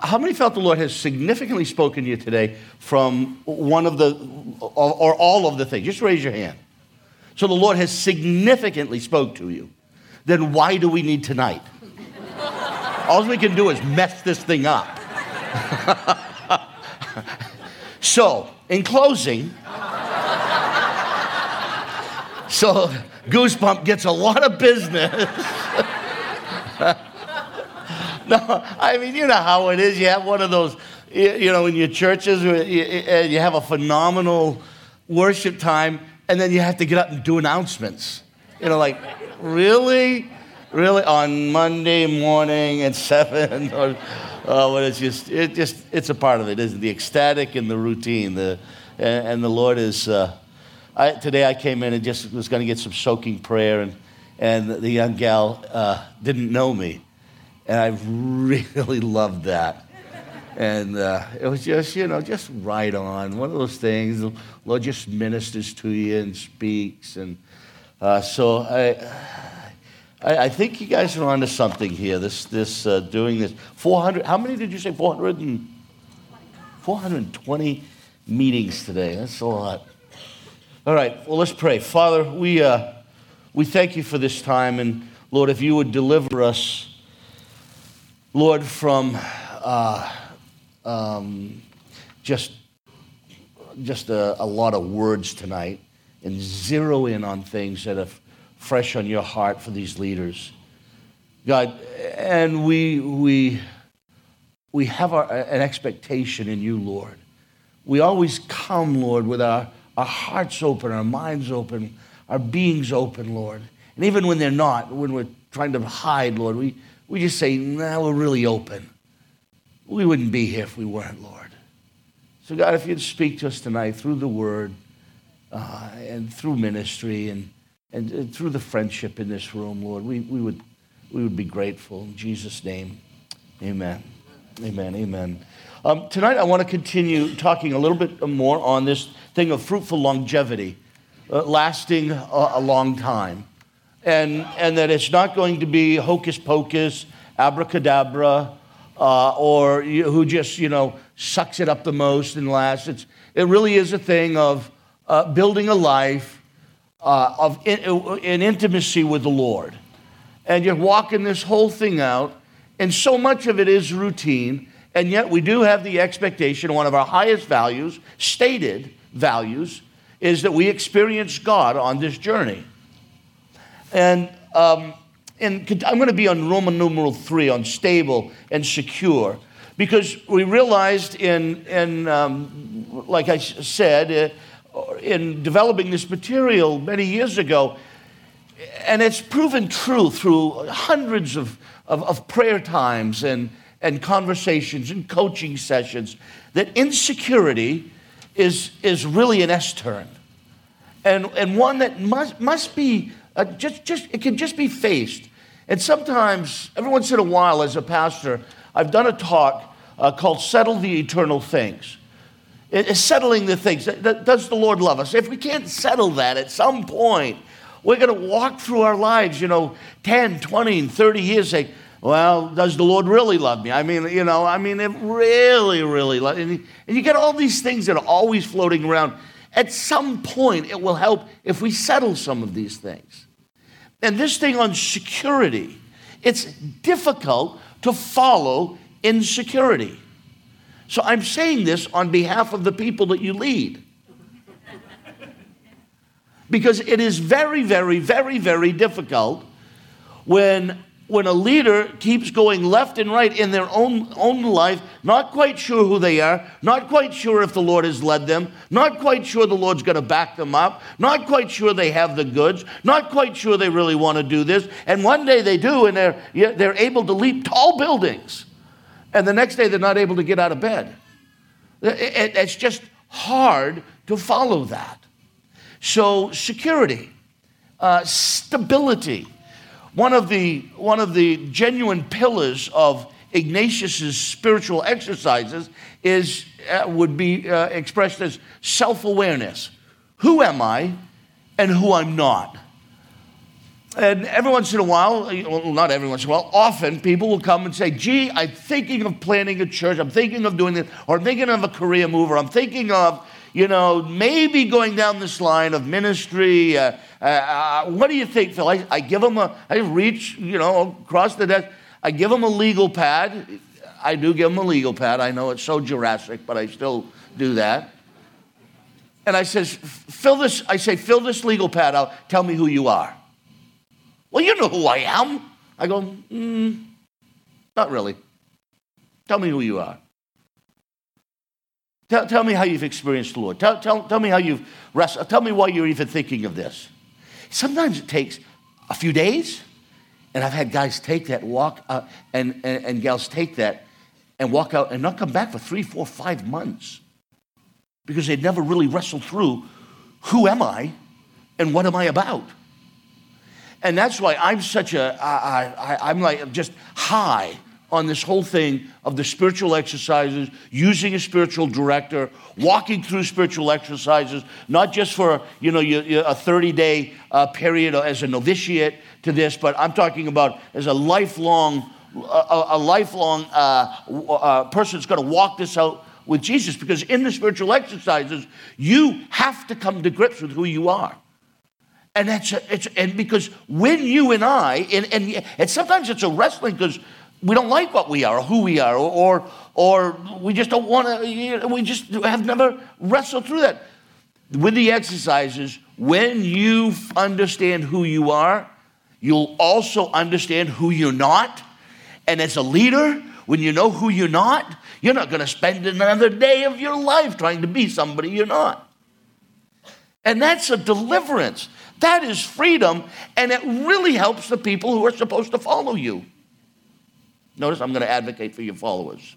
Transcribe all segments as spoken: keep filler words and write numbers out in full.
how many felt the Lord has significantly spoken to you today from one of the, or, or all of the things? Just raise your hand. So the Lord has significantly spoke to you. Then why do we need tonight? All we can do is mess this thing up. So, in closing, so Goosebump gets a lot of business. No, I mean, you know how it is. You have one of those, you know, in your churches, you have a phenomenal worship time, and then you have to get up and do announcements. You know, like, really? Really? On Monday morning at seven? Or, oh, well, it's just, it just, it's a part of it, isn't it? The ecstatic and the routine. The, and, and the Lord is, uh, I, today I came in and just was going to get some soaking prayer, and, and the young gal uh, didn't know me. And I really loved that. And uh, it was just, you know, just right on. One of those things, the Lord just ministers to you and speaks. And uh, so I, I I think you guys are onto something here, this, this uh, doing this. four hundred, how many did you say? four hundred and, four hundred twenty meetings today. That's a lot. All right, well, let's pray. Father, we, uh, we thank you for this time. And Lord, if you would deliver us, Lord, from uh, um, just, just a, a lot of words tonight, and zero in on things that are fresh on your heart for these leaders, God. And we we we have our, an expectation in you, Lord. We always come, Lord, with our, our hearts open, our minds open, our beings open, Lord. And even when they're not, when we're trying to hide, Lord, we We just say, nah, we're really open. We wouldn't be here if we weren't, Lord. So, God, if you'd speak to us tonight through the word uh, and through ministry and, and, and through the friendship in this room, Lord, we, we would we would be grateful. In Jesus' name, amen. Amen, amen. Um, tonight, I want to continue talking a little bit more on this thing of fruitful longevity, uh, lasting a, a long time. And and that it's not going to be hocus pocus, abracadabra, uh, or you, who just, you know, sucks it up the most and lasts. It's, it really is a thing of uh, building a life uh, of in, in intimacy with the Lord. And you're walking this whole thing out, and so much of it is routine, and yet we do have the expectation, one of our highest values, stated values, is that we experience God on this journey. And, um, and I'm going to be on Roman numeral three, on stable and secure, because we realized in, in um, like I said, uh, in developing this material many years ago, and it's proven true through hundreds of, of, of prayer times and, and conversations and coaching sessions, that insecurity is, is really an S-turn, and, and one that must, must be Uh, just, just, it can just be faced. And sometimes, every once in a while, as a pastor, I've done a talk uh, called Settle the Eternal Things. It, it's settling the things. Does the Lord love us? If we can't settle that at some point, we're going to walk through our lives, you know, ten, twenty, and thirty years, say, well, does the Lord really love me? I mean, you know, I mean, it really, really loves me. And you get all these things that are always floating around. At some point, it will help if we settle some of these things. And this thing on security, it's difficult to follow insecurity. So I'm saying this on behalf of the people that you lead. Because it is very, very, very, very difficult when, when a leader keeps going left and right in their own, own life, not quite sure who they are, not quite sure if the Lord has led them, not quite sure the Lord's going to back them up, not quite sure they have the goods, not quite sure they really want to do this. And one day they do, and they're, they're able to leap tall buildings. And the next day they're not able to get out of bed. It's just hard to follow that. So security, uh, stability. One of the one of the genuine pillars of Ignatius's spiritual exercises is uh, would be uh, expressed as self-awareness. Who am I, and who I'm not? And every once in a while, well, not every once in a while, often people will come and say, gee, I'm thinking of planning a church, I'm thinking of doing this, or I'm thinking of a career move, or I'm thinking of, you know, maybe going down this line of ministry. Uh, uh, what do you think, Phil? I, I give them a, I reach, you know, across the desk, I give them a legal pad. I do give them a legal pad. I know it's so Jurassic, but I still do that. And I says, fill this, I say, fill this legal pad out, tell me who you are. Well, you know who I am. I go, mm, not really. Tell me who you are. Tell, tell me how you've experienced the Lord. Tell, tell, tell me how you've wrestled. Tell me why you're even thinking of this. Sometimes it takes a few days, and I've had guys take that, walk, uh, and, and, and gals take that and walk out and not come back for three, four, five months because they'd never really wrestled through who am I and what am I about. And that's why I'm such a, I, I, I'm like just high on this whole thing of the spiritual exercises, using a spiritual director, walking through spiritual exercises, not just for, you know, you, you, a thirty-day uh, period as a novitiate to this, but I'm talking about as a lifelong, a, a lifelong uh, uh, person that's going to walk this out with Jesus. Because in the spiritual exercises, you have to come to grips with who you are. And that's a, it's and because when you and I and, and and sometimes it's a wrestling because we don't like what we are or who we are or or, or we just don't want to. You know, we just have never wrestled through that. With the exercises, when you understand who you are, you'll also understand who you're not. And as a leader, when you know who you're not, you're not going to spend another day of your life trying to be somebody you're not. And that's a deliverance. That is freedom, and it really helps the people who are supposed to follow you. Notice I'm going to advocate for your followers.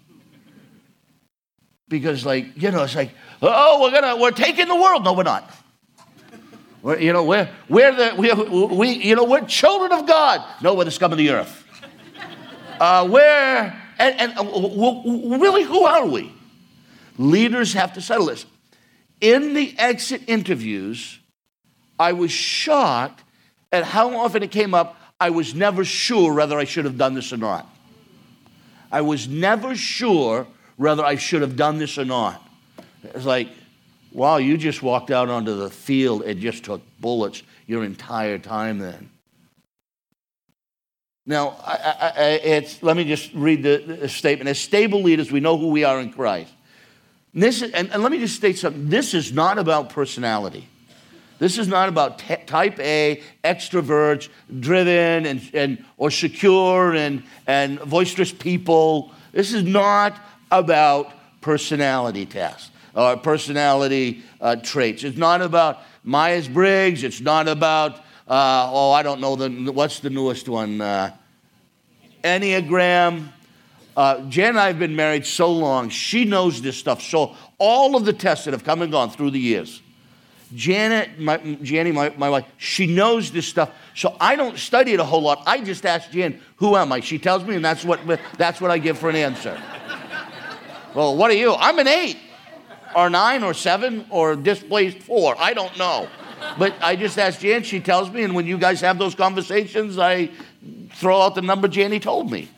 Because, like, you know, it's like, oh, we're gonna, we're taking the world. No, we're not. We're, you know, we're, we're the, we, we, you know, we're children of God. No, we're the scum of the earth. Uh, we're, and, and uh, really, who are we? Leaders have to settle this. In the exit interviews, I was shocked at how often it came up, I was never sure whether I should have done this or not. I was never sure whether I should have done this or not. It's like, wow, you just walked out onto the field and just took bullets your entire time then. Now, I, I, it's, let me just read the, the statement. As stable leaders, we know who we are in Christ. And, this is, and, and let me just state something. This is not about personality. This is not about t- type A, extroverts, driven, and, and or secure, and, and boisterous people. This is not about personality tests or personality uh, traits. It's not about Myers-Briggs. It's not about, uh, oh, I don't know, the what's the newest one? Uh, Enneagram. Uh, Jan and I have been married so long. She knows this stuff. So all of the tests that have come and gone through the years, Janet, my, Janny, my, my wife, she knows this stuff. So I don't study it a whole lot. I just ask Jan, who am I? She tells me, and that's what that's what I give for an answer. Well, what are you? I'm an eight, or nine, or seven, or displaced four. I don't know. But I just ask Jan, she tells me, and when you guys have those conversations, I throw out the number Janny told me.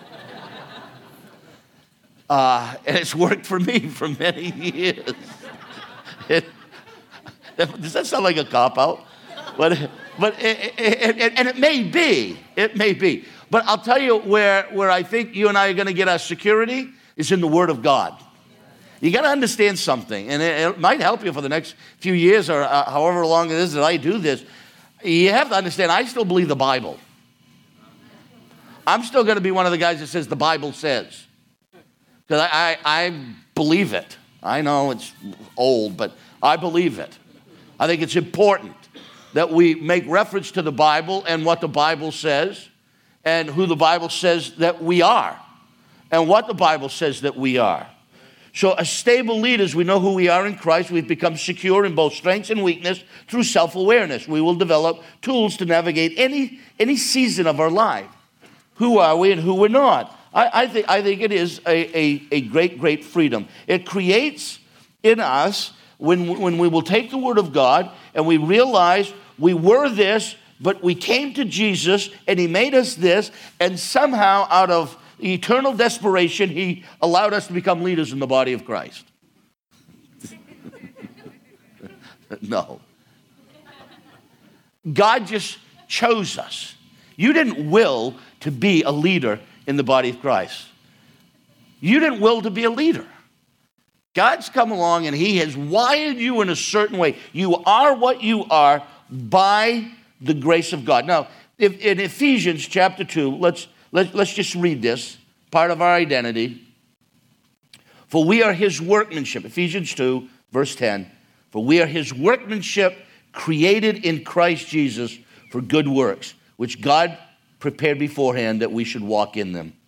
Uh, and it's worked for me for many years. It, Does that sound like a cop-out? But, but it, it, it, and it may be, it may be. But I'll tell you where, where I think you and I are going to get our security is in the Word of God. You got to understand something, and it, it might help you for the next few years or uh, however long it is that I do this. You have to understand, I still believe the Bible. I'm still going to be one of the guys that says the Bible says. Because I, I, I believe it. I know it's old, but I believe it. I think it's important that we make reference to the Bible and what the Bible says and who the Bible says that we are and what the Bible says that we are. So as stable leaders, we know who we are in Christ. We've become secure in both strengths and weakness through self-awareness. We will develop tools to navigate any, any season of our life. Who are we and who we're not? I, I, think, I think it is a, a, a great, great freedom. It creates in us When, when we will take the Word of God and we realize we were this but we came to Jesus, and he made us this, and somehow out of eternal desperation, he allowed us to become leaders in the body of Christ. No. God just chose us. You didn't will to be a leader in the body of Christ. You didn't will to be a leader. God's come along and he has wired you in a certain way. You are what you are by the grace of God. Now, if, in Ephesians chapter two, let's, let, let's just read this, part of our identity. For we are his workmanship, Ephesians two, verse ten. For we are his workmanship created in Christ Jesus for good works, which God prepared beforehand that we should walk in them.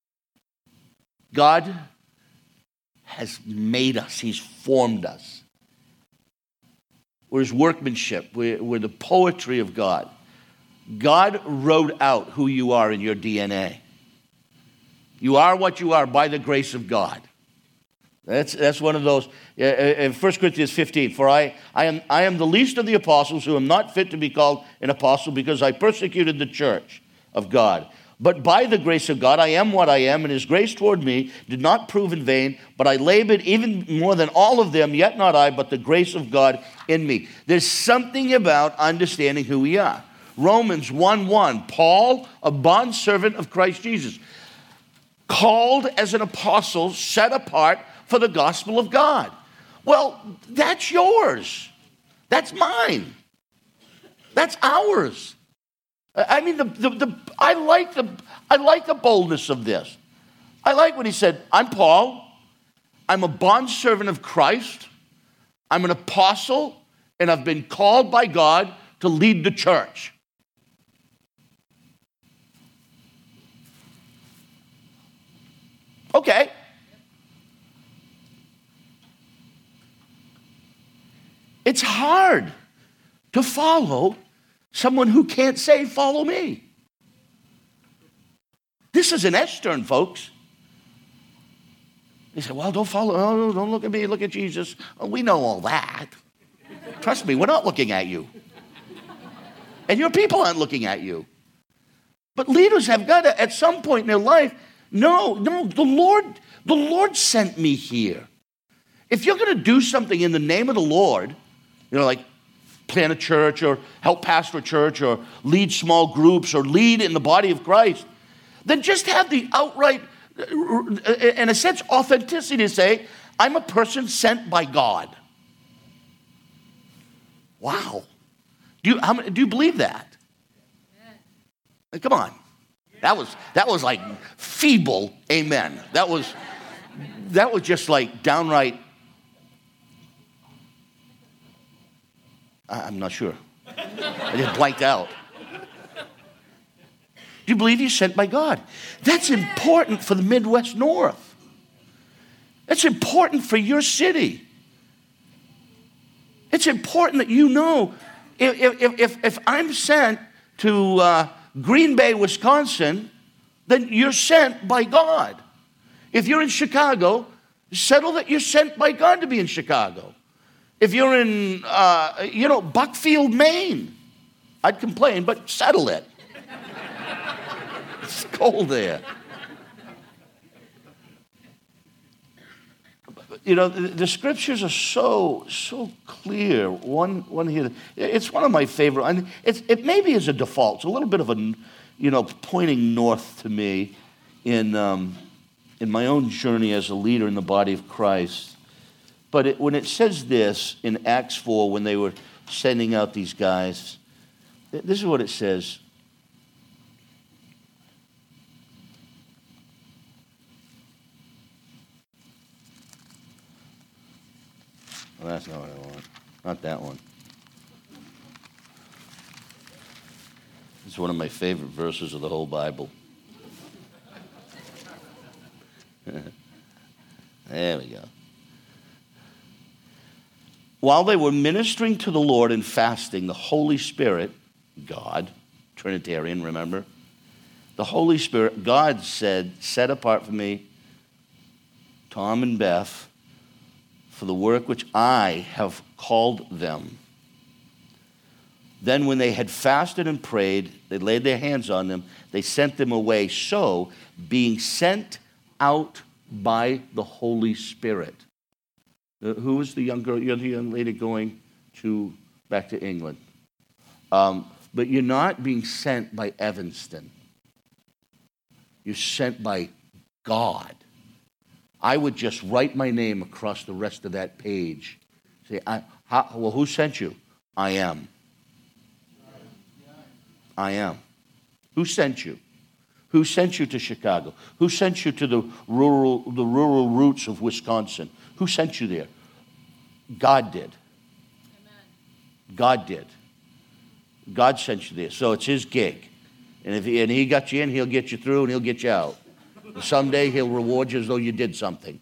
God has made us. He's formed us. We're his workmanship. We're, we're the poetry of God. God wrote out who you are in your D N A. You are what you are by the grace of God. That's, that's one of those. In First Corinthians fifteen, for I, I, am, I am the least of the apostles who am not fit to be called an apostle because I persecuted the church of God. But by the grace of God, I am what I am, and his grace toward me did not prove in vain, but I labored even more than all of them, yet not I, but the grace of God in me. There's something about understanding who we are. Romans one one, Paul, a bondservant of Christ Jesus, called as an apostle, set apart for the gospel of God. Well, that's yours. That's mine. That's ours. I mean, the, the, the, I, like the, I like the boldness of this. I like when he said, I'm Paul, I'm a bondservant of Christ, I'm an apostle, and I've been called by God to lead the church. Okay. It's hard to follow someone who can't say, follow me. This is an S-turn, folks. They say, well, don't follow, oh, don't look at me, look at Jesus. Oh, we know all that. Trust me, we're not looking at you. And your people aren't looking at you. But leaders have got to, at some point in their life, no, no, the Lord, the Lord sent me here. If you're going to do something in the name of the Lord, you know, like plant a church or help pastor a church or lead small groups or lead in the body of Christ, then just have the outright, in a sense, authenticity to say, I'm a person sent by God. Wow. Do you, how many, do you believe that? Yeah. Come on. That was, that was like feeble amen. That was, that was just like downright, I'm not sure. I just blanked out. Do you believe you're sent by God? That's important for the Midwest North. That's important for your city. It's important that you know, if, if, if, if I'm sent to uh, Green Bay, Wisconsin, then you're sent by God. If you're in Chicago, settle that you're sent by God to be in Chicago. If you're in, uh, you know, Buckfield, Maine, I'd complain, but settle it. It's cold there. You know, the, the scriptures are so, so clear. One, one here, it's one of my favorite. I mean, it's, it maybe is a default. It's a little bit of a, you know, pointing north to me in, um, in my own journey as a leader in the body of Christ. But it, when it says this in Acts four, when they were sending out these guys, this is what it says. Well, that's not what I want. Not that one. It's one of my favorite verses of the whole Bible. There we go. While they were ministering to the Lord and fasting, the Holy Spirit, God, Trinitarian, remember? The Holy Spirit, God said, set apart for me Tom and Beth for the work which I have called them. Then when they had fasted and prayed, they laid their hands on them, they sent them away. So, being sent out by the Holy Spirit. Uh, who was the young girl, the young lady going to back to England? Um, but you're not being sent by Evanston. You're sent by God. I would just write my name across the rest of that page. Say, I, how, well, who sent you? I am. I am. Who sent you? Who sent you to Chicago? Who sent you to the rural, the rural roots of Wisconsin? Who sent you there? God did. Amen. God did. God sent you there. So it's his gig. And if he, and he got you in, he'll get you through and he'll get you out. And someday he'll reward you as though you did something.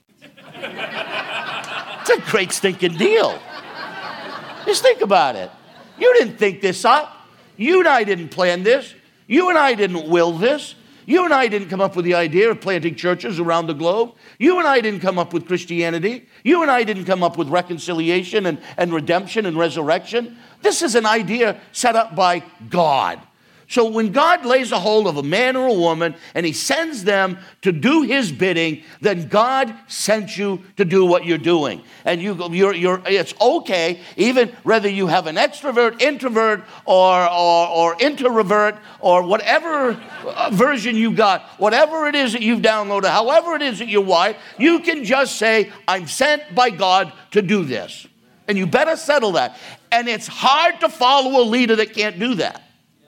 It's a great stinking deal. Just think about it. You didn't think this up. You and I didn't plan this. You and I didn't will this. You and I didn't come up with the idea of planting churches around the globe. You and I didn't come up with Christianity. You and I didn't come up with reconciliation and, and redemption and resurrection. This is an idea set up by God. So when God lays a hold of a man or a woman and he sends them to do his bidding, then God sent you to do what you're doing. And you, you're, you're, it's okay, even whether you have an extrovert, introvert, or, or, or introvert, or whatever version you got, whatever it is that you've downloaded, however it is that you're wired, you can just say, I'm sent by God to do this. And you better settle that. And it's hard to follow a leader that can't do that.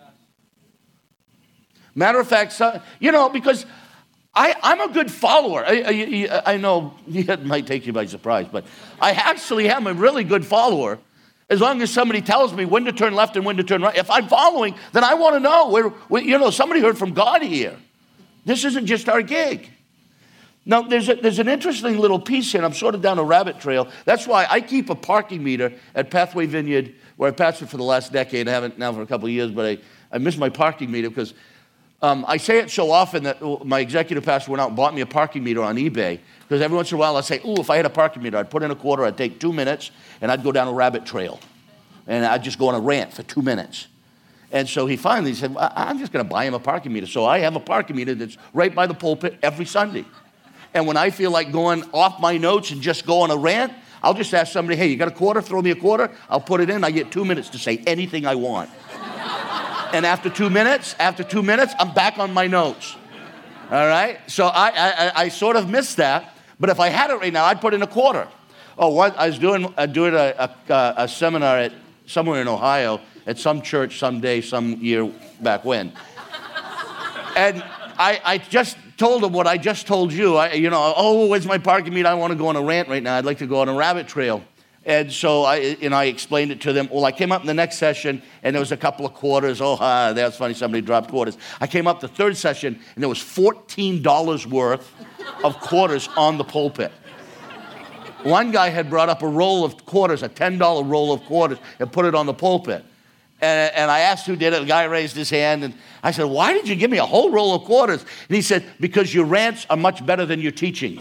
Matter of fact, so, you know, because I, I'm a good follower. I, I, I know it might take you by surprise, but I actually am a really good follower. As long as somebody tells me when to turn left and when to turn right. If I'm following, then I want to know. Where, where, you know, somebody heard from God here. This isn't just our gig. Now, there's, a, there's an interesting little piece here, and I'm sort of down a rabbit trail. That's why I keep a parking meter at Pathway Vineyard, where I pastored for the last decade. I haven't now for a couple of years, but I, I miss my parking meter because Um, I say it so often that my executive pastor went out and bought me a parking meter on eBay, because every once in a while I'd say, ooh, if I had a parking meter, I'd put in a quarter, I'd take two minutes, and I'd go down a rabbit trail. And I'd just go on a rant for two minutes. And so he finally said, I'm just going to buy him a parking meter. So I have a parking meter that's right by the pulpit every Sunday. And when I feel like going off my notes and just go on a rant, I'll just ask somebody, hey, you got a quarter? Throw me a quarter. I'll put it in. I get two minutes to say anything I want. And after two minutes, after two minutes, I'm back on my notes. All right? So I, I, I sort of missed that. But if I had it right now, I'd put in a quarter. Oh, what, I was doing, uh, doing a, a, a seminar at somewhere in Ohio at some church someday, some year back when. And I, I just told them what I just told you. I, you know, oh, where's my parking meter? I want to go on a rant right now. I'd like to go on a rabbit trail. And so I, and I explained it to them. Well, I came up in the next session, and there was a couple of quarters. Oh, ah, that's funny, somebody dropped quarters. I came up the third session, and there was fourteen dollars worth of quarters on the pulpit. One guy had brought up a roll of quarters, a ten dollar roll of quarters, and put it on the pulpit. And, and I asked who did it. The guy raised his hand, and I said, why did you give me a whole roll of quarters? And he said, because your rants are much better than your teaching.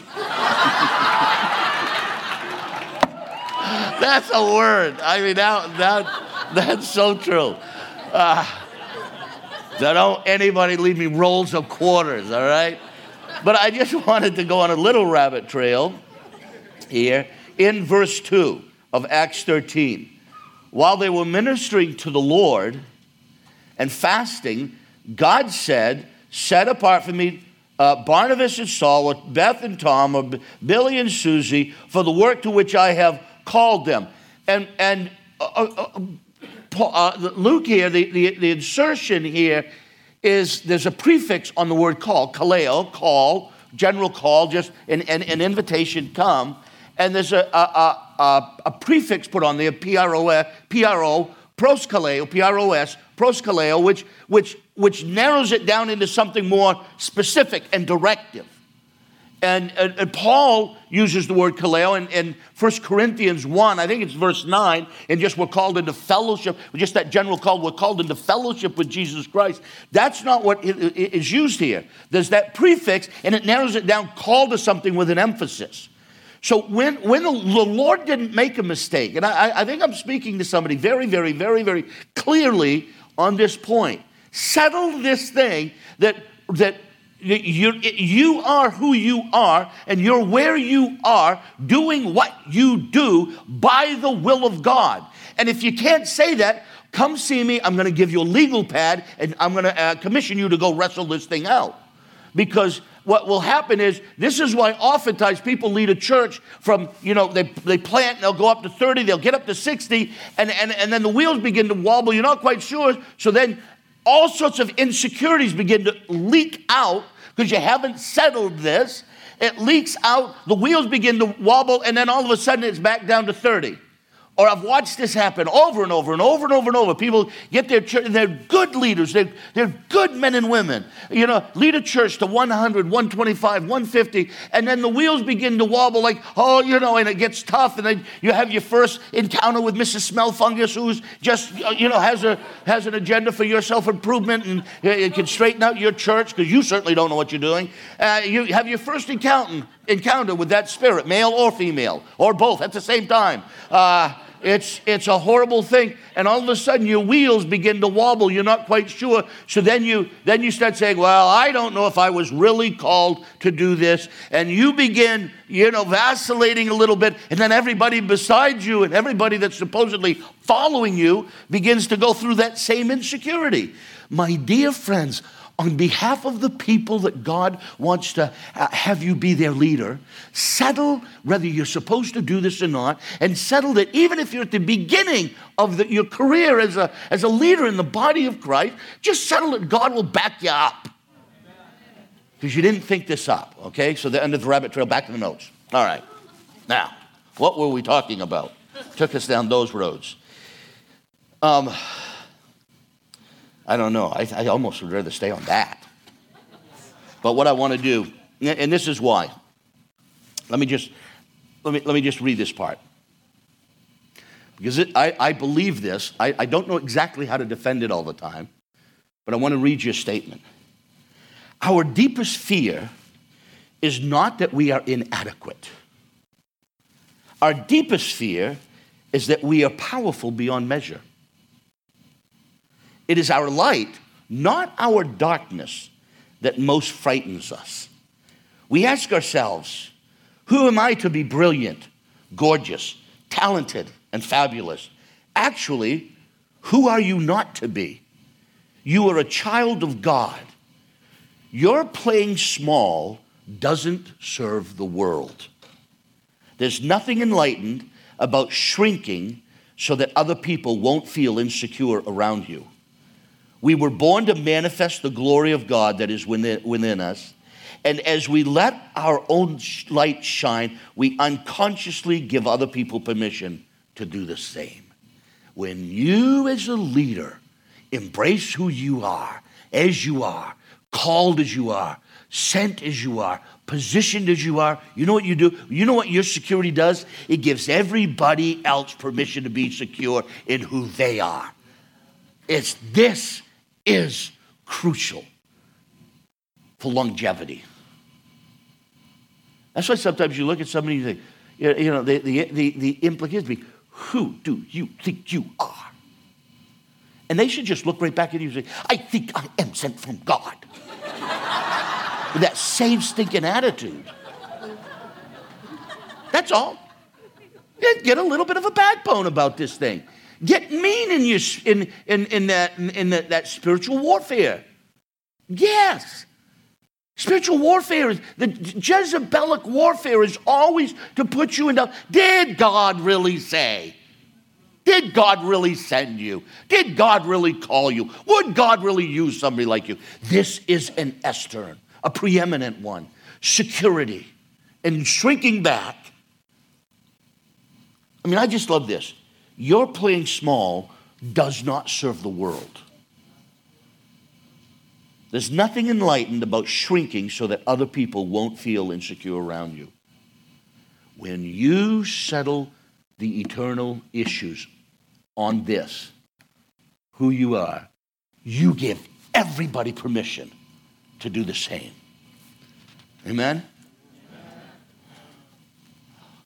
That's a word. I mean, that, that, that's so true. Uh, don't anybody leave me rolls of quarters, all right? But I just wanted to go on a little rabbit trail here in verse two of Acts thirteen. While they were ministering to the Lord and fasting, God said, set apart for me uh, Barnabas and Saul, or Beth and Tom, or Billy and Susie, for the work to which I have called them. And and uh, uh, uh, Luke here, the, the, the insertion here is there's a prefix on the word call, kaleo, call, general call, just an, an, an invitation, come. And there's a, a, a, a prefix put on there, P R O, P R O, proskaleo, P R O S, proskaleo, which, which, which narrows it down into something more specific and directive. And, and, and Paul uses the word kaleo in, in First Corinthians one, I think it's verse nine, and just we're called into fellowship, just that general call, we're called into fellowship with Jesus Christ. That's not what is used here. There's that prefix, and it narrows it down, called to something with an emphasis. So when, when the, the Lord didn't make a mistake, and I, I think I'm speaking to somebody very, very, very, very clearly on this point. Settle this thing that, that you, you are who you are, and you're where you are, doing what you do by the will of God. And if you can't say that, come see me. I'm going to give you a legal pad, and I'm going to uh, commission you to go wrestle this thing out. Because what will happen is, this is why oftentimes people lead a church from, you know, they, they plant, and they'll go up to thirty, they'll get up to sixty, and, and, and then the wheels begin to wobble. You're not quite sure. So then all sorts of insecurities begin to leak out because you haven't settled this. It leaks out, the wheels begin to wobble, and then all of a sudden it's back down to thirty. Or I've watched this happen over and over and over and over and over. People get their church, and they're good leaders. They're, they're good men and women. You know, lead a church to one hundred, one twenty-five, one fifty, and then the wheels begin to wobble like, oh, you know, and it gets tough. And then you have your first encounter with Missus Smellfungus, who's just, you know, has a has an agenda for your self-improvement, and it can straighten out your church because you certainly don't know what you're doing. Uh, you have your first encounter, encounter with that spirit, male or female, or both at the same time. Uh, It's it's a horrible thing, and all of a sudden your wheels begin to wobble. You're not quite sure, so then you then you start saying, "Well, I don't know if I was really called to do this," and you begin, you know, vacillating a little bit, and then everybody beside you and everybody that's supposedly following you begins to go through that same insecurity. My dear friends, on behalf of the people that God wants to have you be their leader, settle whether you're supposed to do this or not, and settle that even if you're at the beginning of the, your career as a, as a leader in the body of Christ, just settle that God will back you up. Because you didn't think this up, okay? So the end of the rabbit trail, back to the notes. All right. Now, what were we talking about? Took us down those roads. Um... I don't know. I, I almost would rather stay on that. But what I want to do, and this is why. Let me just let me let me just read this part, because it, I I believe this. I, I don't know exactly how to defend it all the time, but I want to read your statement. Our deepest fear is not that we are inadequate. Our deepest fear is that we are powerful beyond measure. It is our light, not our darkness, that most frightens us. We ask ourselves, who am I to be brilliant, gorgeous, talented, and fabulous? Actually, who are you not to be? You are a child of God. Your playing small doesn't serve the world. There's nothing enlightened about shrinking so that other people won't feel insecure around you. We were born to manifest the glory of God that is within, within us. And as we let our own light shine, we unconsciously give other people permission to do the same. When you as a leader embrace who you are, as you are, called as you are, sent as you are, positioned as you are, you know what you do? You know what your security does? It gives everybody else permission to be secure in who they are. It's this is crucial for longevity. That's why sometimes you look at somebody and you think, you know, the, the, the, the implication be, who do you think you are? And they should just look right back at you and say, I think I am sent from God. With that same stinking attitude. That's all. Get a little bit of a backbone about this thing. Get mean in your in in in that in, in that, that spiritual warfare. Yes, spiritual warfare is the Jezebelic warfare is always to put you in doubt. Did God really say? Did God really send you? Did God really call you? Would God really use somebody like you? This is an Esther, a preeminent one. Security and shrinking back. I mean, I just love this. Your playing small does not serve the world. There's nothing enlightened about shrinking so that other people won't feel insecure around you. When you settle the eternal issues on this, who you are, you give everybody permission to do the same. Amen?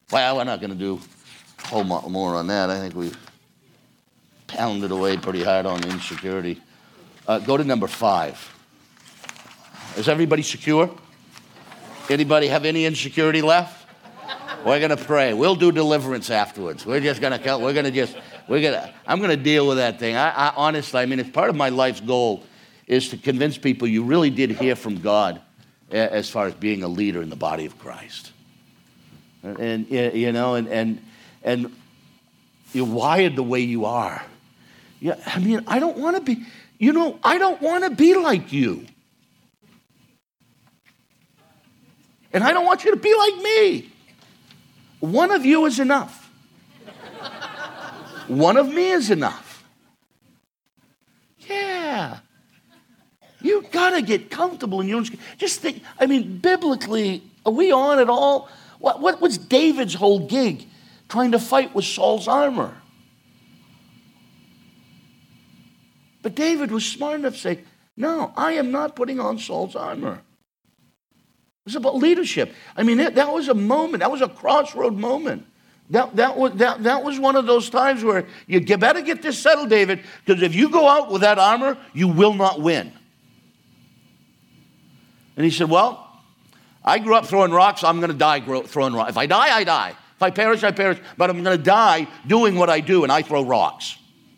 Well, we're not going to do a whole lot more on that. I think we've pounded away pretty hard on insecurity. Uh, go to number five. Is everybody secure? Anybody have any insecurity left? We're going to pray. We'll do deliverance afterwards. We're just going to, we're going to just, we're going to, I'm going to deal with that thing. I, I honestly, I mean, it's part of my life's goal is to convince people you really did hear from God as far as being a leader in the body of Christ. And, you know, and, and, and you're wired the way you are. Yeah, I mean, I don't want to be, you know, I don't want to be like you. And I don't want you to be like me. One of you is enough. One of me is enough. Yeah. You got to get comfortable in your own skin. Just think, I mean, biblically, are we on at all? What, what was David's whole gig? Trying to fight with Saul's armor. But David was smart enough to say, no, I am not putting on Saul's armor. It was about leadership. I mean, that, that was a moment. That was a crossroad moment. That, that, was, that, that was one of those times where you better get this settled, David, because if you go out with that armor, you will not win. And he said, well, I grew up throwing rocks. I'm going to die throwing rocks. If I die, I die. If I perish, I perish. But I'm going to die doing what I do, and I throw rocks.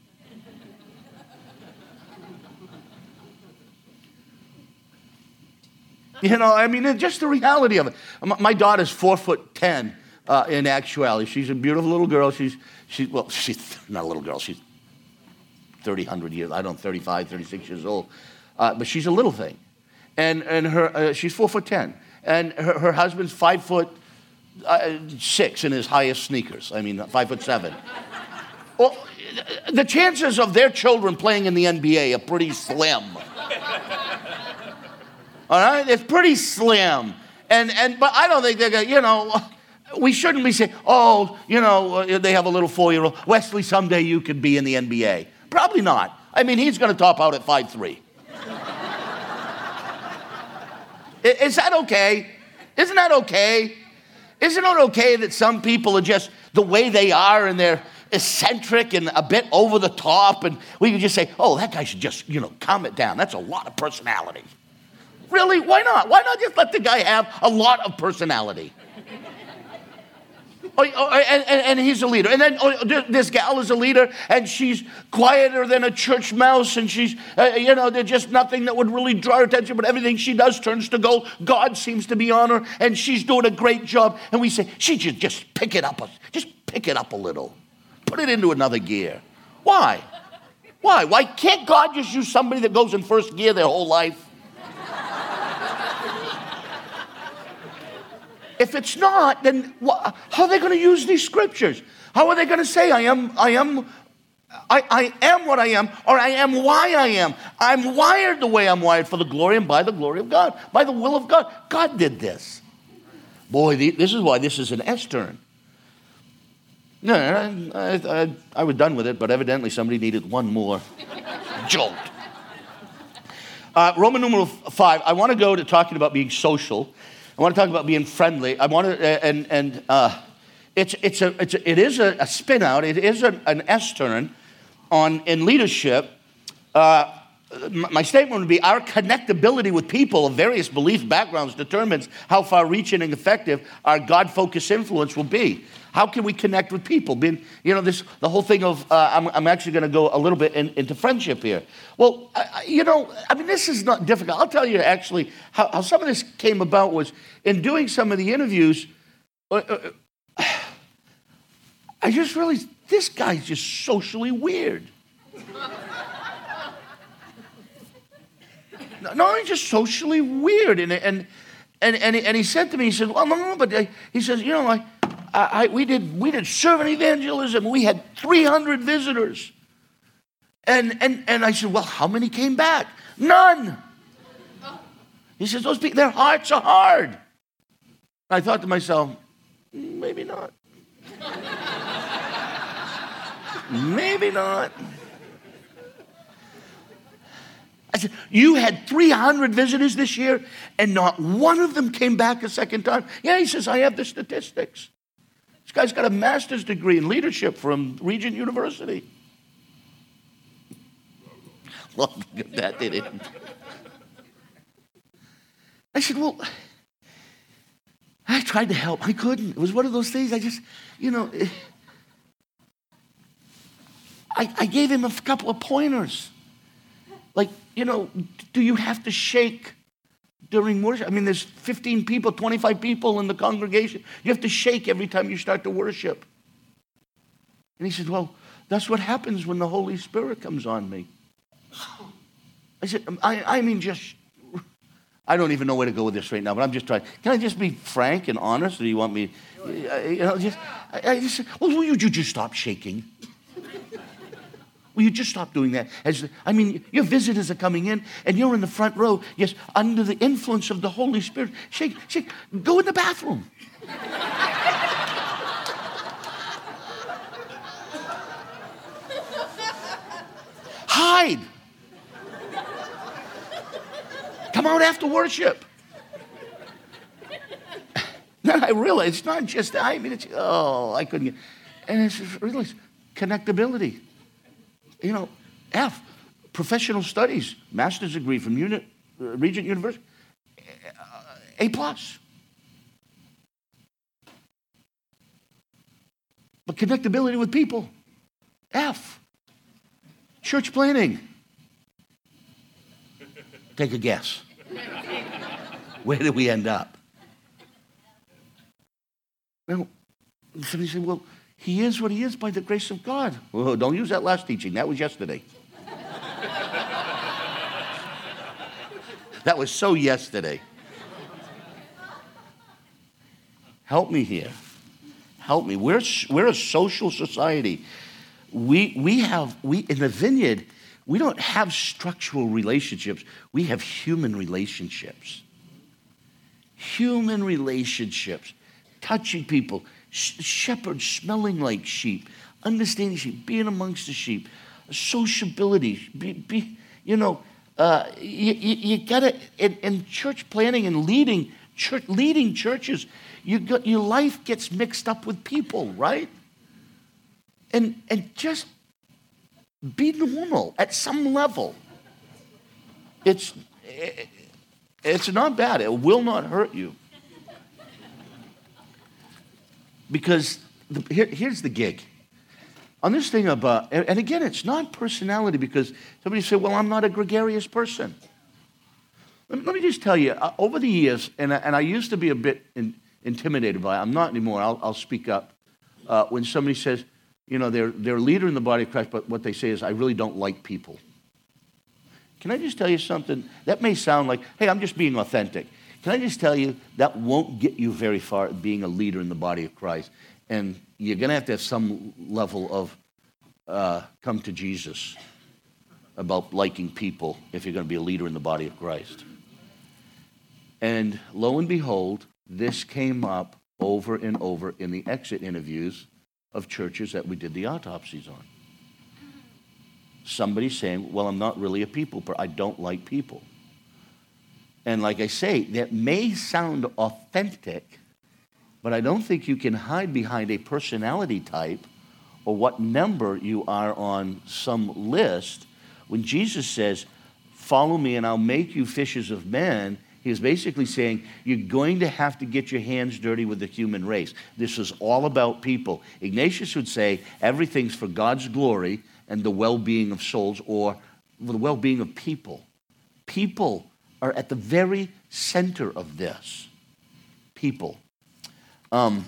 You know, I mean, just the reality of it. My daughter's four foot ten uh, in actuality. She's a beautiful little girl. She's, she, well, she's not a little girl. She's thirty, one hundred years, I don't know, thirty-five, thirty-six years old. Uh, but she's a little thing. And and her uh, she's four foot ten. And her, her husband's five foot uh, six in his highest sneakers. I mean, five foot seven. Well, the chances of their children playing in the N B A are pretty slim. All right, it's pretty slim, and and but I don't think they're gonna, you know, we shouldn't be saying, oh, you know, they have a little four-year-old. Wesley, someday you could be in the N B A. Probably not. I mean, he's going to top out at five three. Is that okay? Isn't that okay? Isn't it okay that some people are just the way they are and they're eccentric and a bit over the top, and we can just say, oh, that guy should just, you know, calm it down. That's a lot of personality. Really? Why not? Why not just let the guy have a lot of personality? Oh, oh, and, and, and he's a leader. And then oh, this gal is a leader, and she's quieter than a church mouse, and she's, uh, you know, there's just nothing that would really draw her attention, but everything she does turns to gold. God seems to be on her, and she's doing a great job. And we say, she should just pick it up. Just pick it up a little. Put it into another gear. Why? Why? Why can't God just use somebody that goes in first gear their whole life? If it's not, then what, how are they going to use these scriptures? How are they going to say, I am, I am, I, I am what I am, or I am why I am? I'm wired the way I'm wired for the glory and by the glory of God, by the will of God. God did this. Boy, the, this is why this is an S turn. No, I, I, I was done with it, but evidently somebody needed one more jolt. Uh, Roman numeral five, I want to go to talking about being social. I want to talk about being friendly. I want to, uh, and and uh, it's it's a it's a, it is a, a spin out. It is a, an S turn on in leadership. Uh, my statement would be: our connectability with people of various belief backgrounds determines how far-reaching and effective our God-focused influence will be. How can we connect with people? Being, you know, this the whole thing of uh, I'm, I'm actually going to go a little bit in, into friendship here. Well, I, you know, I mean, this is not difficult. I'll tell you actually how, how some of this came about was in doing some of the interviews. Uh, uh, I just realized this guy's just socially weird. No, he's just socially weird, and and and and he, and he said to me, he said, "Well, no, but uh, he says, you know, I." I, I, we did we did servant evangelism. We had three hundred visitors. And, and, and I said, well, how many came back? None. He says, those people, their hearts are hard. I thought to myself, maybe not. Maybe not. I said, you had three hundred visitors this year, and not one of them came back a second time? Yeah, he says, I have the statistics. This guy's got a master's degree in leadership from Regent University. Well, that did it. I said, well, I tried to help. I couldn't. It was one of those things I just, you know, I, I gave him a couple of pointers. Like, you know, do you have to shake during worship? I mean, there's fifteen people, twenty-five people in the congregation. You have to shake every time you start to worship. And he said, well, that's what happens when the Holy Spirit comes on me. I said, I, I mean, just, I don't even know where to go with this right now, but I'm just trying. Can I just be frank and honest, or do you want me, you know, just, I, I just said, well, will you just stop shaking? Will you just stop doing that? As, I mean, your visitors are coming in, and you're in the front row, yes, under the influence of the Holy Spirit. Shake, shake. Go in the bathroom. Hide. Come out after worship. Then I realized it's not just, I mean, it's, oh, I couldn't get, and it's just realized connectability. You know, F, professional studies, master's degree from Unit, uh, Regent University, uh, A plus. But connectability with people, F. Church planning. Take a guess. Where did we end up? Well, somebody said, well, he is what he is by the grace of God. Well, don't use that last teaching. That was yesterday. That was so yesterday. Help me here. Help me. We're, we're a social society. We, we have, we in the Vineyard, we don't have structural relationships. We have human relationships. Human relationships. Touching people. Shepherds smelling like sheep, understanding sheep, being amongst the sheep, sociability, be, be, you know, uh, you, you, you gotta, in, in church planning and leading, church, leading churches, you got, your life gets mixed up with people, right? And, and just be normal at some level. It's, it's not bad. It will not hurt you. Because the, here, here's the gig. On this thing about, and, and again, it's not personality, because somebody said, well, I'm not a gregarious person. Let me, let me just tell you, uh, over the years, and I, and I used to be a bit in, intimidated by it. I'm not anymore. I'll, I'll speak up. Uh, when somebody says, you know, they're, they're a leader in the body of Christ, but what they say is, I really don't like people. Can I just tell you something? That may sound like, hey, I'm just being authentic. Can I just tell you, that won't get you very far at being a leader in the body of Christ. And you're going to have to have some level of uh, come to Jesus about liking people if you're going to be a leader in the body of Christ. And lo and behold, this came up over and over in the exit interviews of churches that we did the autopsies on. Somebody saying, well, I'm not really a people person. I don't like people. And like I say, that may sound authentic, but I don't think you can hide behind a personality type or what number you are on some list. When Jesus says, follow me and I'll make you fishers of men, he's basically saying, you're going to have to get your hands dirty with the human race. This is all about people. Ignatius would say, everything's for God's glory and the well-being of souls, or the well-being of people. People are at the very center of this. People. Um,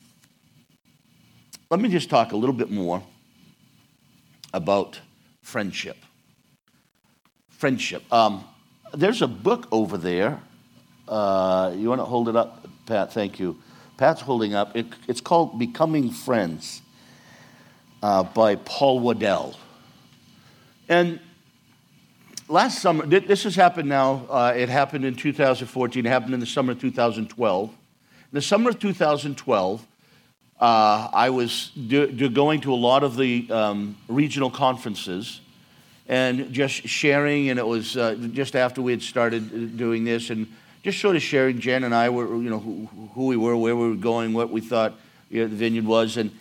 let me just talk a little bit more about friendship. Friendship. Um, there's a book over there. Uh, you want to hold it up, Pat? Thank you. Pat's holding up. It, it's called Becoming Friends uh, by Paul Waddell. And last summer, this has happened now, uh, it happened in two thousand fourteen, it happened in the summer of two thousand twelve. In the summer of two thousand twelve, uh, I was do, do going to a lot of the um, regional conferences and just sharing, and it was uh, just after we had started doing this, and just sort of sharing. Jen and I were, you know, who, who we were, where we were going, what we thought, the vineyard was. And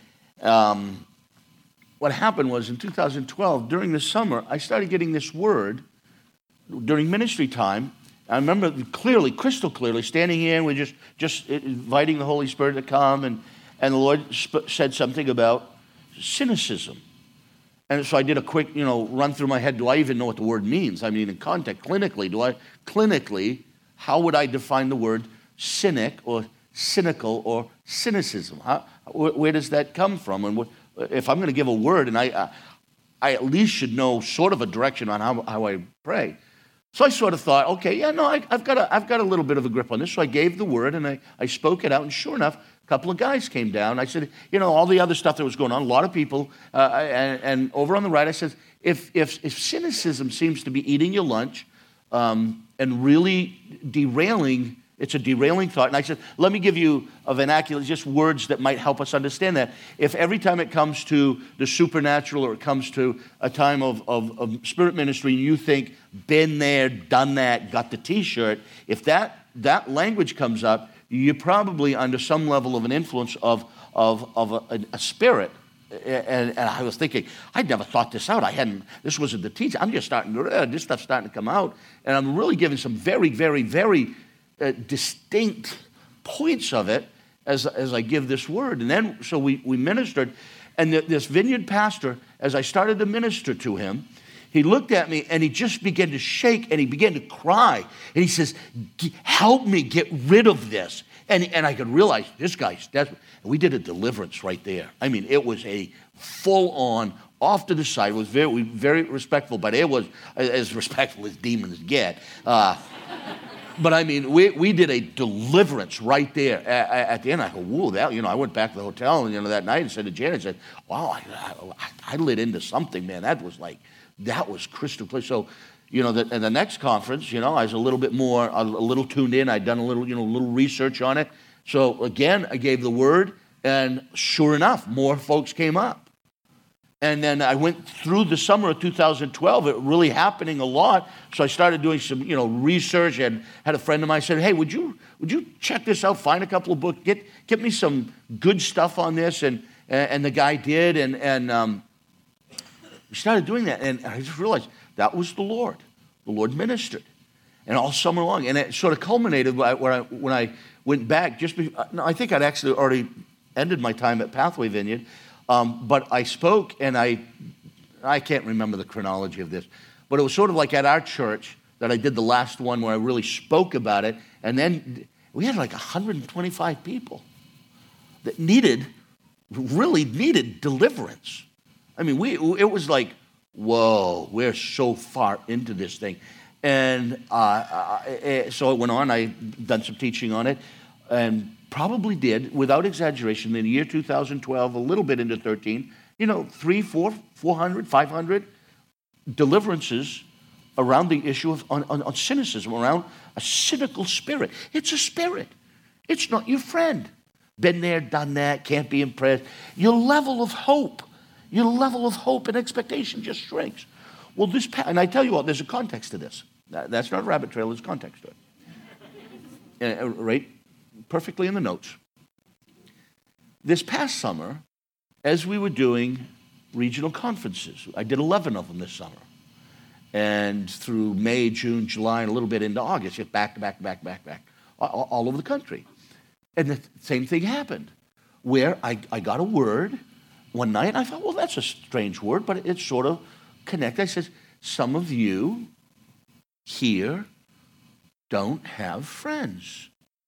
um, what happened was in two thousand twelve, during the summer, I started getting this word during ministry time. I remember clearly, crystal clearly, standing here and we're just, just inviting the Holy Spirit to come, and, and the Lord sp- said something about cynicism. And so I did a quick, you know, run through my head. Do I even know what the word means? I mean, in context, clinically, do I, clinically, how would I define the word cynic or cynical or cynicism? How, where, where does that come from? And what, if I'm going to give a word, and I, I, I at least should know sort of a direction on how, how I pray. So I sort of thought, okay, yeah, no, I, I've got a, I've got a little bit of a grip on this. So I gave the word, and I, I spoke it out, and sure enough, a couple of guys came down. I said, you know, all the other stuff that was going on, a lot of people, uh, and, and over on the right, I said, if, if, if cynicism seems to be eating your lunch um, and really derailing, it's a derailing thought. And I said, let me give you a vernacular, just words that might help us understand that. If every time it comes to the supernatural or it comes to a time of, of, of spirit ministry, you think, been there, done that, got the T-shirt, if that, that language comes up, you're probably under some level of an influence of, of, of a, a spirit. And, and I was thinking, I'd never thought this out. I hadn't, this wasn't the teaching. I'm just starting to, uh, this stuff's starting to come out. And I'm really giving some very, very, very uh, distinct points of it as, as I give this word. And then, so we, we ministered. And the, this vineyard pastor, as I started to minister to him, he looked at me and he just began to shake and he began to cry. And he says, help me get rid of this. And, and I could realize this guy's desperate. And we did a deliverance right there. I mean, it was a full-on, off to the side. It was very, very respectful, but it was as respectful as demons get. Uh, but I mean, we, we did a deliverance right there. At, at the end, I go, whoa, that, you know, I went back to the hotel and, you know, that night and said to Janet, I said, wow, I, I, I lit into something, man. That was like, that was crystal clear. So, you know, the, in the next conference, you know, I was a little bit more, a, a little tuned in. I'd done a little, you know, a little research on it. So again, I gave the word, and sure enough, more folks came up. And then I went through the summer of two thousand twelve, it really happening a lot. So I started doing some, you know, research, and had a friend of mine said, hey, would you would you check this out, find a couple of books, get get me some good stuff on this, and and the guy did, and and um, we started doing that, and I just realized that was the Lord. The Lord ministered, and all summer long, and it sort of culminated when I when I went back. Just before, no, I think I'd actually already ended my time at Pathway Vineyard. Um, but I spoke, and I, I can't remember the chronology of this, but it was sort of like at our church that I did the last one where I really spoke about it, and then we had like one hundred twenty-five people that needed, really needed deliverance. I mean, we it was like, whoa, we're so far into this thing. And uh, I, so it went on. I've done some teaching on it, and probably did, without exaggeration, in the year two thousand twelve, a little bit into thirteen, you know, three, four, four hundred, five hundred deliverances around the issue of on, on, on cynicism, around a cynical spirit. It's a spirit. It's not your friend. Been there, done that, can't be impressed. Your level of hope, your level of hope and expectation just shrinks. Well, this, and I tell you what, there's a context to this. That's not a rabbit trail, there's context to it. Uh, right? Perfectly in the notes. This past summer, as we were doing regional conferences, I did eleven of them this summer. And through May, June, July, and a little bit into August, just back to back, back, back, back, all, all over the country. And the same thing happened, where I, I got a word one night, and I thought, well, that's a strange word, but it's sort of connected. I said, some of you here don't have friends.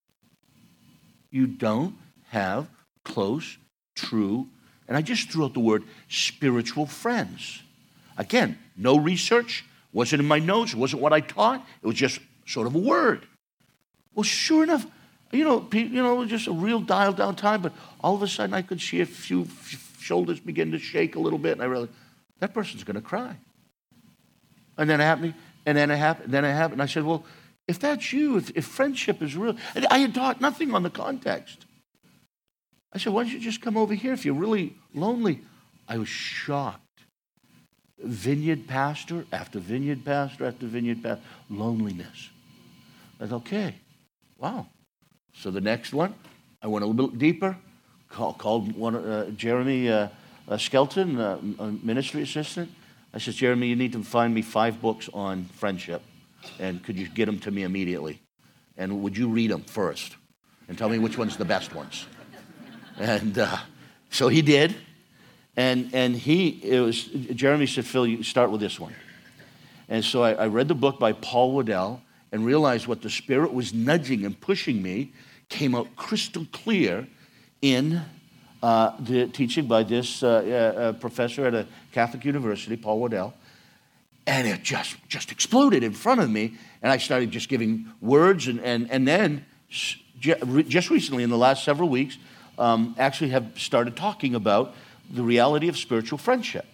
You don't have close, true, and I just threw out the word spiritual friends. Again, no research, wasn't in my notes, it wasn't what I taught, it was just sort of a word. Well, sure enough, you know, you know, it was just a real dialed down time, but all of a sudden I could see a few shoulders begin to shake a little bit, and I realized, that person's going to cry. And then it happened, and then it happened, and then it happened, and I said, well, if that's you, if, if friendship is real, and I had taught nothing on the context. I said, why don't you just come over here if you're really lonely? I was shocked. Vineyard pastor after vineyard pastor after vineyard pastor, loneliness. I said, okay, wow. So the next one, I went a little bit deeper. call, called one, uh, Jeremy uh, uh, Skelton, uh, a ministry assistant. I said, Jeremy, you need to find me five books on friendship, and could you get them to me immediately? And would you read them first and tell me which one's the best ones? And uh, so he did. And and he, it was, Jeremy said, Phil, you start with this one. And so I, I read the book by Paul Waddell and realized what the Spirit was nudging and pushing me came out crystal clear in uh, the teaching by this uh, uh, professor at a Catholic university, Paul Waddell. And it just, just exploded in front of me. And I started just giving words. And, and, and then just recently, in the last several weeks, um, actually have started talking about the reality of spiritual friendship.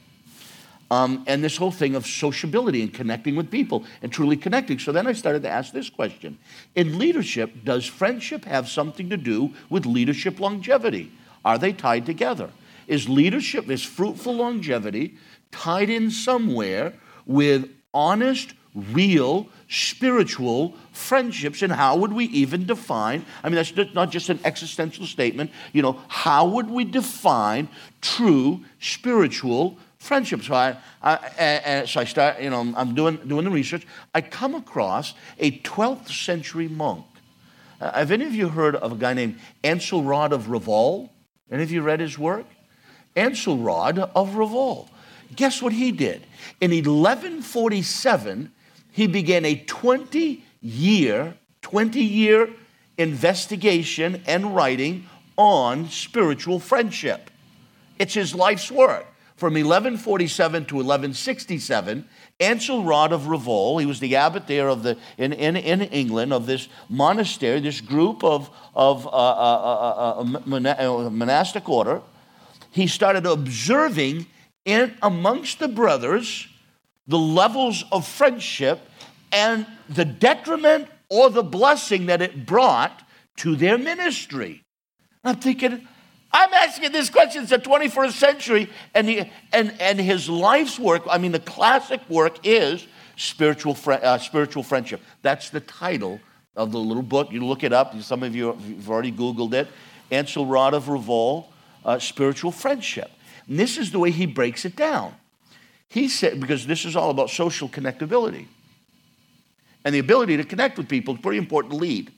Um, and this whole thing of sociability and connecting with people and truly connecting. So then I started to ask this question. In leadership, does friendship have something to do with leadership longevity? Are they tied together? Is leadership, is fruitful longevity tied in somewhere with honest, real, spiritual friendships? And how would we even define, I mean, that's not just an existential statement, you know, how would we define true spiritual friendship? So I, I, I, so I start, you know, I'm doing, doing the research. I come across a twelfth century monk. Uh, have any of you heard of a guy named Anselrod of Reval? Any of you read his work? Anselrod of Reval. Guess what he did? In eleven forty-seven, he began a twenty-year, twenty-year investigation and writing on spiritual friendship. It's his life's work. From eleven forty-seven to eleven sixty-seven, Anselrod of Reval, he was the abbot there of the in, in, in England of this monastery, this group of, of uh, uh, uh, uh, monastic order. He started observing in amongst the brothers the levels of friendship and the detriment or the blessing that it brought to their ministry. I'm thinking, I'm asking this question, it's the twenty-first century, and, he, and, and his life's work, I mean, the classic work is Spiritual Fri- uh, Spiritual Friendship. That's the title of the little book. You look it up. Some of you have already Googled it. Anselrod of Reval, uh, Spiritual Friendship. And this is the way he breaks it down. He said, because this is all about social connectability. And the ability to connect with people is pretty important to lead.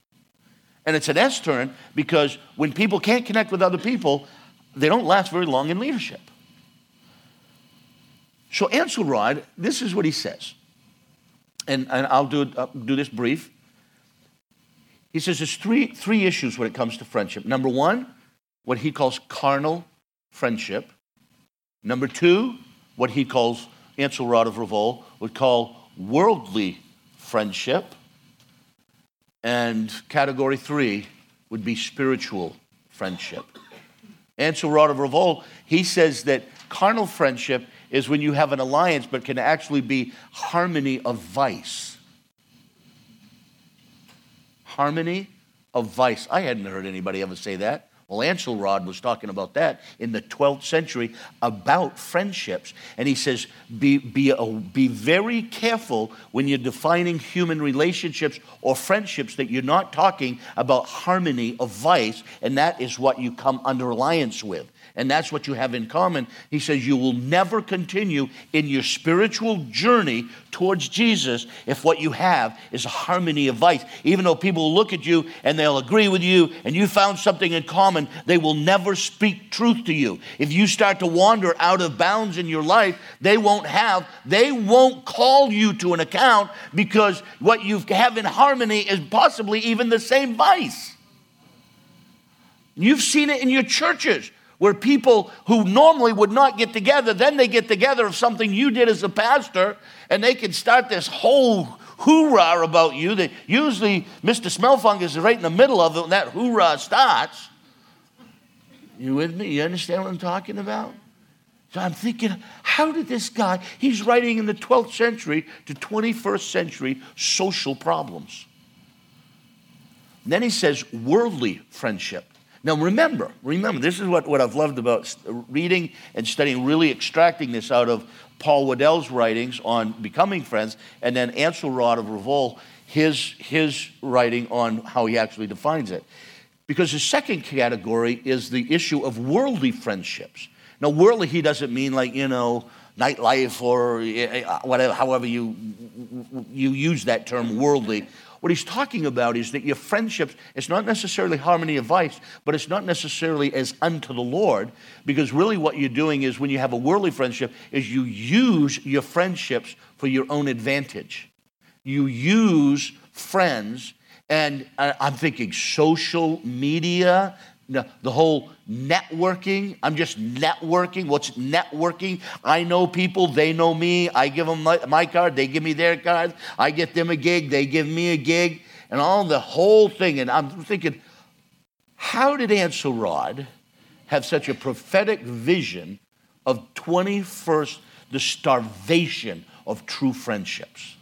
And it's an S turn because when people can't connect with other people, they don't last very long in leadership. So Anselrod, this is what he says. And, and I'll do, it, I'll do this brief. He says there's three, three issues when it comes to friendship. Number one, what he calls carnal friendship. Number two, what he calls, Anselrod of Reval would call worldly friendship. And category three would be spiritual friendship. Anselrod of Reval, he says that carnal friendship is when you have an alliance but can actually be harmony of vice. Harmony of vice. I hadn't heard anybody ever say that. Well, Anselrod was talking about that in the twelfth century about friendships. And he says, be, be, uh, be very careful when you're defining human relationships or friendships that you're not talking about harmony of vice, and that is what you come under alliance with. And that's what you have in common. He says you will never continue in your spiritual journey towards Jesus if what you have is a harmony of vice. Even though people will look at you and they'll agree with you and you found something in common, they will never speak truth to you. If you start to wander out of bounds in your life, they won't have, they won't call you to an account because what you have in harmony is possibly even the same vice. You've seen it in your churches, where people who normally would not get together, then they get together of something you did as a pastor, and they can start this whole hoorah about you. That usually Mister Smellfungus is right in the middle of it when that hoorah starts. You with me? You understand what I'm talking about? So I'm thinking, how did this guy, he's writing in the twelfth century to twenty-first century social problems. And then he says worldly friendship. Now remember, remember, this is what, what I've loved about reading and studying, really extracting this out of Paul Waddell's writings on becoming friends, and then Anselrod of Reval, his, his writing on how he actually defines it. Because the second category is the issue of worldly friendships. Now, worldly, he doesn't mean like, you know, nightlife or whatever, however you, you use that term, worldly. What he's talking about is that your friendships, it's not necessarily harmony of vice, but it's not necessarily as unto the Lord, because really what you're doing is when you have a worldly friendship is you use your friendships for your own advantage. You use friends, and I'm thinking social media, the whole networking. I'm just networking. What's networking? I know people, they know me. I give them my, my card, they give me their card. I get them a gig, they give me a gig, and all the whole thing. And I'm thinking, how did Anselrod have such a prophetic vision of twenty-first, the starvation of true friendships?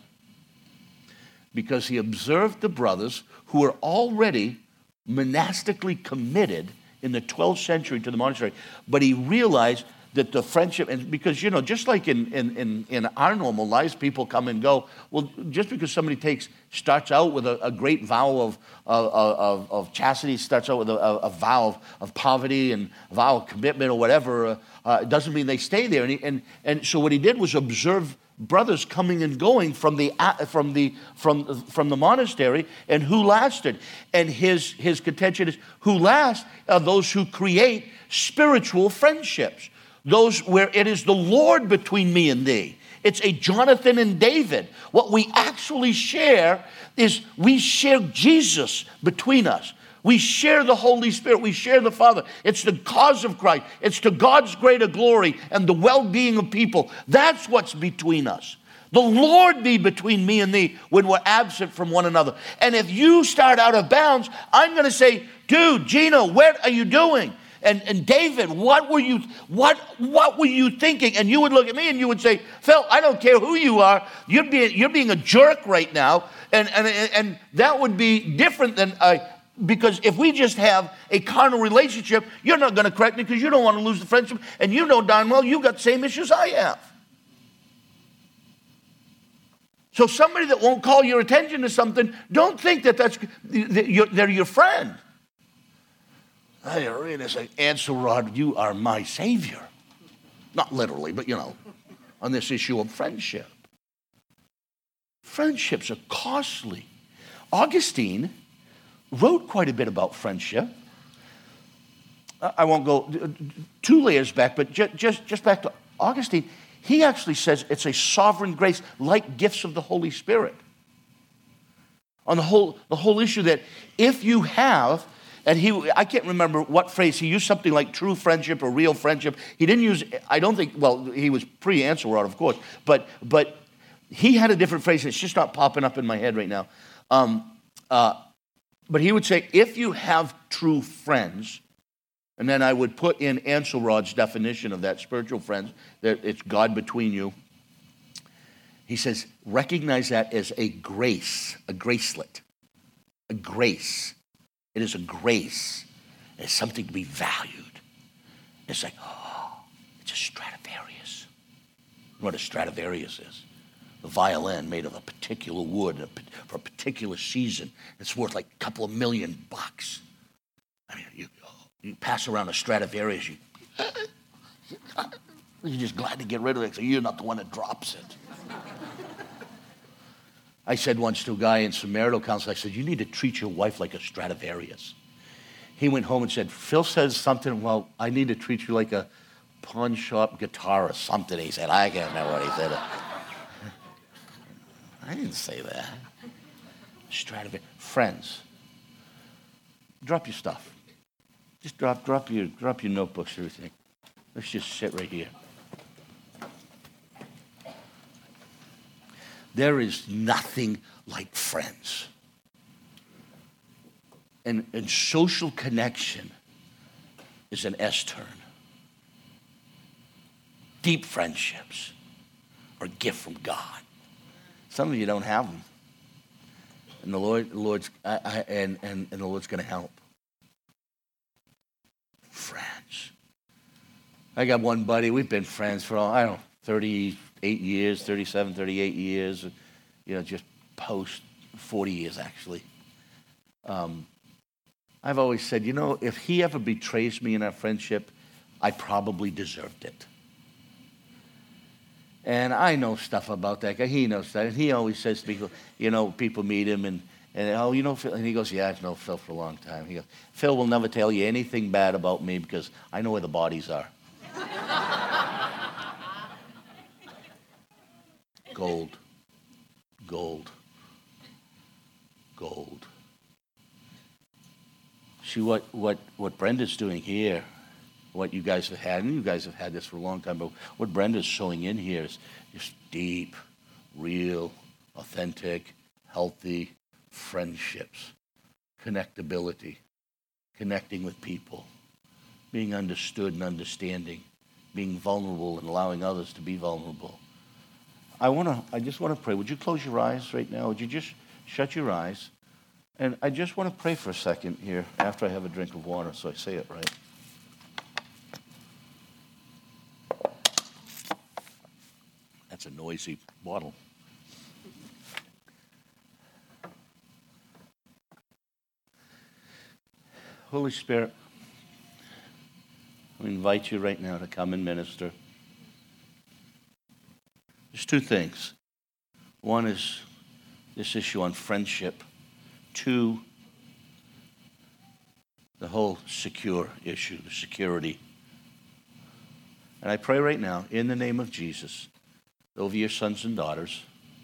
Because he observed the brothers who were already monastically committed in the twelfth century to the monastery, but he realized that the friendship, and because, you know, just like in, in, in, in our normal lives, people come and go. Well, just because somebody takes, starts out with a, a great vow of, of, of, of chastity, starts out with a, a vow of, of poverty and a vow of commitment or whatever, uh, uh, it doesn't mean they stay there. And, he, and, and so what he did was observe brothers coming and going from the from the from from the monastery, and who lasted. And his his contention is, who last are those who create spiritual friendships, those where it is the Lord between me and thee. It's a Jonathan and David. What we actually share is we share Jesus between us. We share the Holy Spirit. We share the Father. It's the cause of Christ. It's to God's greater glory and the well-being of people. That's what's between us. The Lord be between me and thee when we're absent from one another. And if you start out of bounds, I'm going to say, dude, Gino, what are you doing? And, and David, what were you what what were you thinking? And you would look at me and you would say, Phil, I don't care who you are. You're being, you're being a jerk right now. And, and, and that would be different than a... Because if we just have a carnal relationship, you're not going to correct me because you don't want to lose the friendship, and you know darn well you've got the same issues I have. So somebody that won't call your attention to something, don't think that that's they're your friend. I really say, Anselrod, you are my savior. Not literally, but you know, on this issue of friendship. Friendships are costly. Augustine wrote quite a bit about friendship. I won't go two layers back, but just, just, just back to Augustine. He actually says it's a sovereign grace, like gifts of the Holy Spirit. On the whole, the whole issue that if you have, and he, I can't remember what phrase, he used something like true friendship or real friendship. He didn't use, I don't think, well, he was pre-Anselrod, of course, but but he had a different phrase. It's just not popping up in my head right now. Um, uh, But he would say, if you have true friends, and then I would put in Anselrod's definition of that, spiritual friends, that it's God between you. He says, recognize that as a grace, a gracelet, a grace. It is a grace. It's something to be valued. It's like, oh, it's a Stradivarius. You know what a Stradivarius is? The violin made of a particular wood for a particular season. It's worth like a couple of million bucks. I mean, you, you pass around a Stradivarius, you, you're just glad to get rid of it, so you're not the one that drops it. I said once to a guy in some marital counsel, I said, you need to treat your wife like a Stradivarius. He went home and said, Phil says something, well, I need to treat you like a pawn shop guitar or something. He said, I can't remember what he said. I didn't say that. Stradivarius. Friends. Drop your stuff. Just drop, drop your, drop your notebooks, everything. Let's just sit right here. There is nothing like friends. And, and social connection is an S-turn. Deep friendships are a gift from God. Some of you don't have them, and the Lord, the Lord's, I, I, and, and and the Lord's going to help. Friends. I got one buddy. We've been friends for I don't know, thirty-eight years, thirty-seven, thirty-eight years. You know, just post forty years actually. Um, I've always said, you know, if he ever betrays me in our friendship, I probably deserved it. And I know stuff about that guy. He knows stuff. And he always says to people, you know, people meet him and, and oh, you know Phil? And he goes, yeah, I've known Phil for a long time. He goes, Phil will never tell you anything bad about me because I know where the bodies are. Gold. Gold. Gold. See what, what, what Brenda's doing here, what you guys have had, and you guys have had this for a long time, but what Brenda's showing in here is just deep, real, authentic, healthy friendships, connectability, connecting with people, being understood and understanding, being vulnerable and allowing others to be vulnerable. I want to. I just want to pray. Would you close your eyes right now? Would you just shut your eyes? And I just want to pray for a second here after I have a drink of water so I say it right. That's a noisy bottle. Holy Spirit, I invite you right now to come and minister. There's two things. One is this issue on friendship. Two, the whole secure issue, the security. And I pray right now, in the name of Jesus, over your sons and daughters,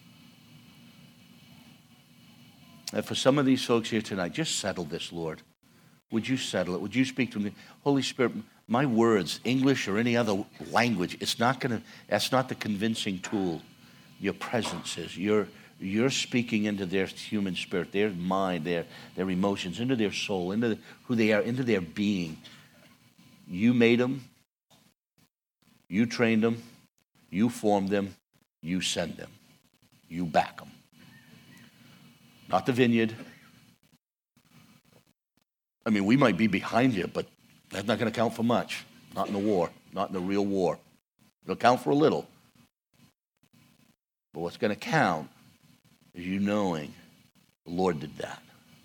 that for some of these folks here tonight, just settle this, Lord. Would you settle it? Would you speak to me? Holy Spirit, my words, English or any other language, it's not going to, that's not the convincing tool. Your presence is. You're, you're speaking into their human spirit, their mind, their, their emotions, into their soul, into the, who they are, into their being. You made them. You trained them. You formed them. You send them. You back them. Not the vineyard. I mean, we might be behind you, but that's not going to count for much. Not in the war. Not in the real war. It'll count for a little. But what's going to count is you knowing the Lord did that.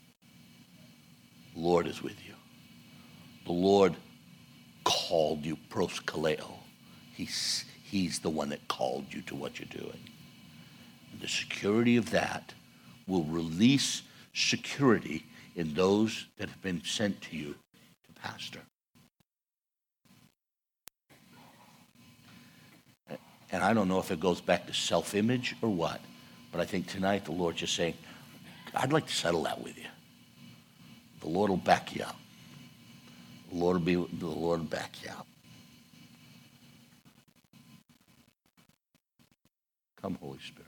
The Lord is with you. The Lord called you proskaleo. He's, he's the one that called you to what you're doing. And the security of that will release security in those that have been sent to you to pastor. And I don't know if it goes back to self-image or what, but I think tonight the Lord's just saying, I'd like to settle that with you. The Lord will back you up. The Lord will be, the Lord will back you up. Come, Holy Spirit.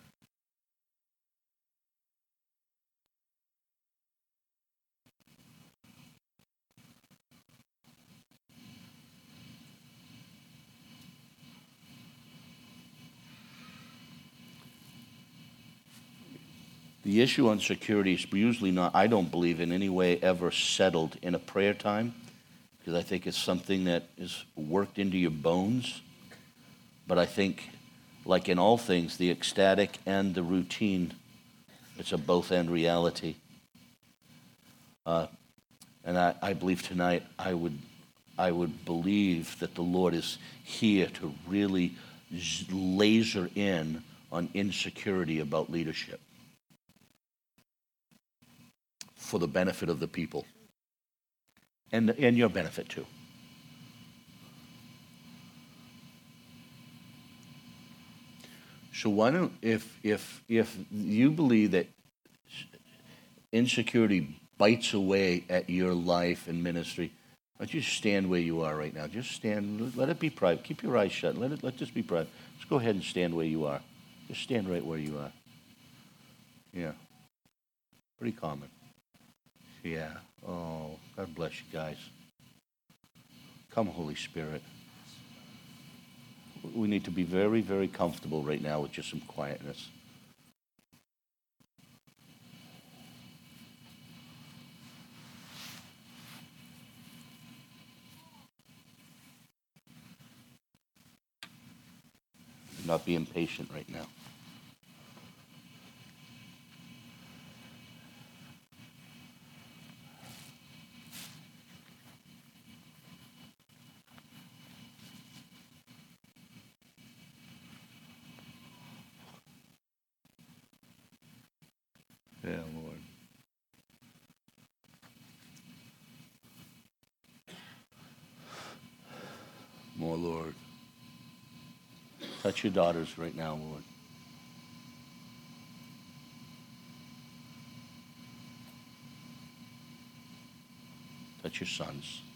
The issue on security is usually not, I don't believe, in any way ever settled in a prayer time, because I think it's something that is worked into your bones. But I think, like in all things, the ecstatic and the routine, it's a both-end reality. Uh, and I, I believe tonight I would, I would believe that the Lord is here to really laser in on insecurity about leadership, for the benefit of the people, and, and your benefit too. So why don't, if, if, if you believe that insecurity bites away at your life and ministry, why don't you stand where you are right now? Just stand, let it be private. Keep your eyes shut. Let it, let this be private. Just go ahead and stand where you are. Just stand right where you are. Yeah. Pretty common. Yeah. Oh, God bless you guys. Come, Holy Spirit. We need to be very, very comfortable right now with just some quietness. Not be impatient right now. more, Lord. Touch your daughters right now, Lord. Touch your sons.